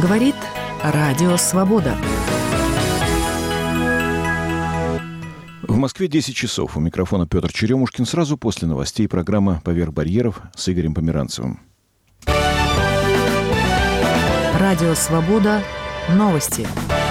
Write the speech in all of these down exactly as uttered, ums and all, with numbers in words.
Говорит Радио Свобода. В Москве десять часов. У микрофона Петр Черемушкин. Сразу после новостей программа «Поверх барьеров» с Игорем Померанцевым. Радио Свобода. Новости.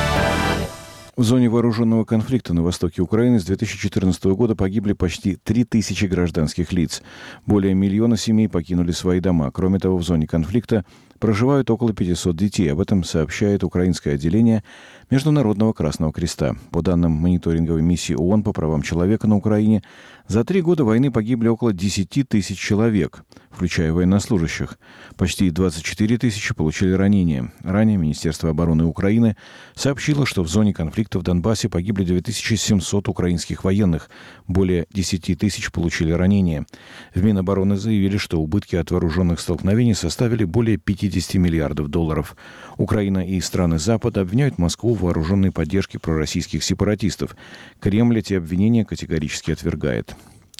В зоне вооруженного конфликта на востоке Украины с две тысячи четырнадцатого года погибли почти три тысячи гражданских лиц. Более миллиона семей покинули свои дома. Кроме того, в зоне конфликта проживают около пятисот детей. Об этом сообщает украинское отделение Международного Красного Креста. По данным мониторинговой миссии ООН по правам человека на Украине, за три года войны погибли около десяти тысяч человек, включая военнослужащих. Почти двадцать четыре тысячи получили ранения. Ранее Министерство обороны Украины сообщило, что в зоне конфликта в Донбассе погибли две тысячи семьсот украинских военных. Более десяти тысяч получили ранения. В Минобороны заявили, что убытки от вооруженных столкновений составили более пятидесяти миллиардов долларов. Украина и страны Запада обвиняют Москву в вооруженной поддержке пророссийских сепаратистов. Кремль эти обвинения категорически отвергает.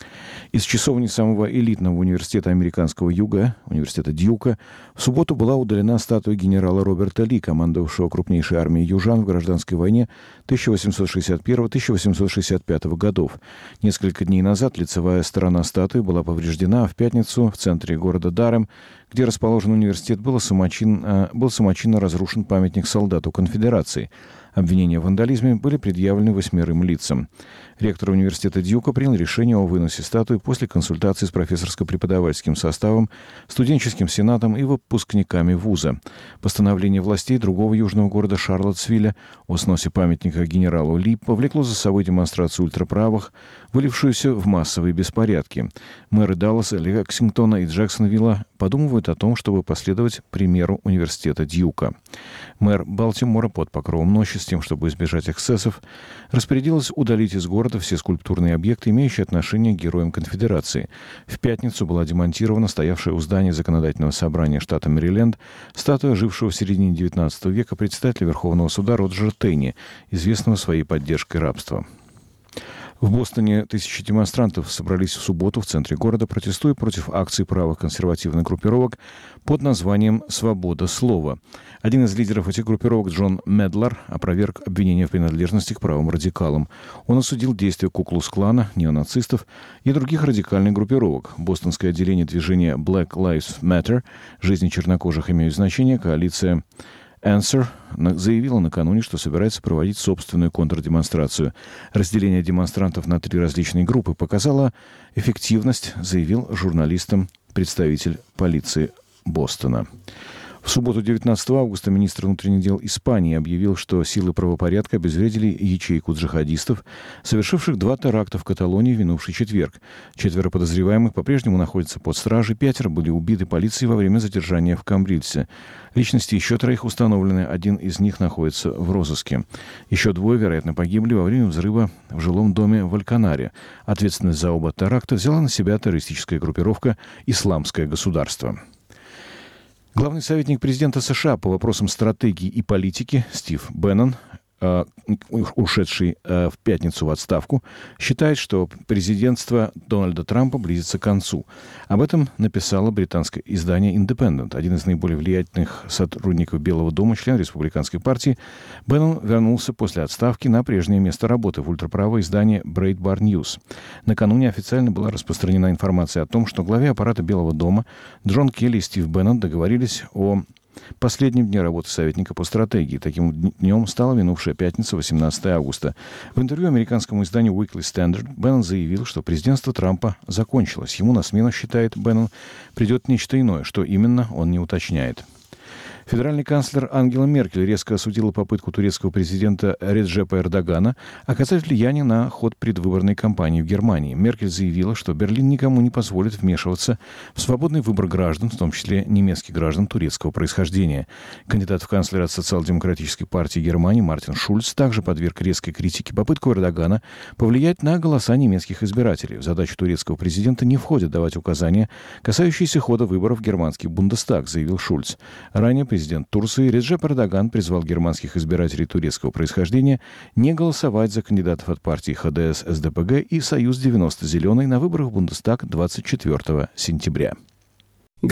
Из часовни самого элитного университета американского юга, университета Дьюка, в субботу была удалена статуя генерала Роберта Ли, командовавшего крупнейшей армией южан в гражданской войне тысяча восемьсот шестьдесят первого — тысяча восемьсот шестьдесят пятого годов. Несколько дней назад лицевая сторона статуи была повреждена, а в пятницу в центре города Дарем, где расположен университет, был самочин, был самочинно разрушен памятник солдату конфедерации. Обвинения в вандализме были предъявлены восьмерым лицам. Ректор университета Дьюка принял решение о выносе статуи после консультации с профессорско-преподавательским составом, студенческим сенатом и выпускниками вуза. Постановление властей другого южного города Шарлоттсвилля о сносе памятника генералу Ли повлекло за собой демонстрацию ультраправых, вылившуюся в массовые беспорядки. Мэры Далласа, Лексингтона и Джексонвилла подумывают о том, чтобы последовать примеру университета Дьюка. Мэр Балтимора под покровом ночи, с тем, чтобы избежать эксцессов, распорядилась удалить из города все скульптурные объекты, имеющие отношение к героям конфедерации. В пятницу была демонтирована стоявшая у здания законодательного собрания штата Мэриленд статуя жившего в середине девятнадцатого века председателя Верховного суда Роджера Тейни, известного своей поддержкой рабства. В Бостоне тысячи демонстрантов собрались в субботу в центре города, протестуя против акций правых консервативных группировок под названием «Свобода слова». Один из лидеров этих группировок, Джон Медлар, опроверг обвинения в принадлежности к правым радикалам. Он осудил действия Ку-клукс-клана, неонацистов и других радикальных группировок. Бостонское отделение движения Black Lives Matter, жизни чернокожих имеют значение, коалиция Answer заявила накануне, что собирается проводить собственную контрдемонстрацию. Разделение демонстрантов на три различные группы показало эффективность, заявил журналистам представитель полиции Бостона. В субботу, девятнадцатого августа, министр внутренних дел Испании объявил, что силы правопорядка обезвредили ячейку джихадистов, совершивших два теракта в Каталонии в минувший четверг. Четверо подозреваемых по-прежнему находятся под стражей, пятеро были убиты полицией во время задержания в Камбрильсе. Личности еще троих установлены, один из них находится в розыске. Еще двое, вероятно, погибли во время взрыва в жилом доме в Альканаре. Ответственность за оба теракта взяла на себя террористическая группировка «Исламское государство». Главный советник президента США по вопросам стратегии и политики Стив Беннон, ушедший в пятницу в отставку, считает, что президентство Дональда Трампа близится к концу. Об этом написало британское издание «Индепендент». Один из наиболее влиятельных сотрудников Белого дома, член республиканской партии, Беннон вернулся после отставки на прежнее место работы в ультраправое издание Breitbart News. Накануне официально была распространена информация о том, что главе аппарата Белого дома Джон Келли и Стив Беннон договорились о последнем дне работы советника по стратегии. Таким днем стала минувшая пятница, восемнадцатого августа. В интервью американскому изданию Weekly Standard Беннон заявил, что президентство Трампа закончилось. Ему на смену, считает Беннон, придет нечто иное. Что именно, он не уточняет. Федеральный канцлер Ангела Меркель резко осудила попытку турецкого президента Реджепа Эрдогана оказать влияние на ход предвыборной кампании в Германии. Меркель заявила, что Берлин никому не позволит вмешиваться в свободный выбор граждан, в том числе немецких граждан турецкого происхождения. Кандидат в канцлеры от социал-демократической партии Германии Мартин Шульц также подверг резкой критике попытку Эрдогана повлиять на голоса немецких избирателей. В задачу турецкого президента не входит давать указания, касающиеся хода выборов в германский Бундестаг, заявил Шульц. Ранее президент Турции Реджеп Эрдоган призвал германских избирателей турецкого происхождения не голосовать за кандидатов от партии ХДС СДПГ и Союз девяносто Зеленый на выборах в Бундестаг двадцать четвёртого сентября.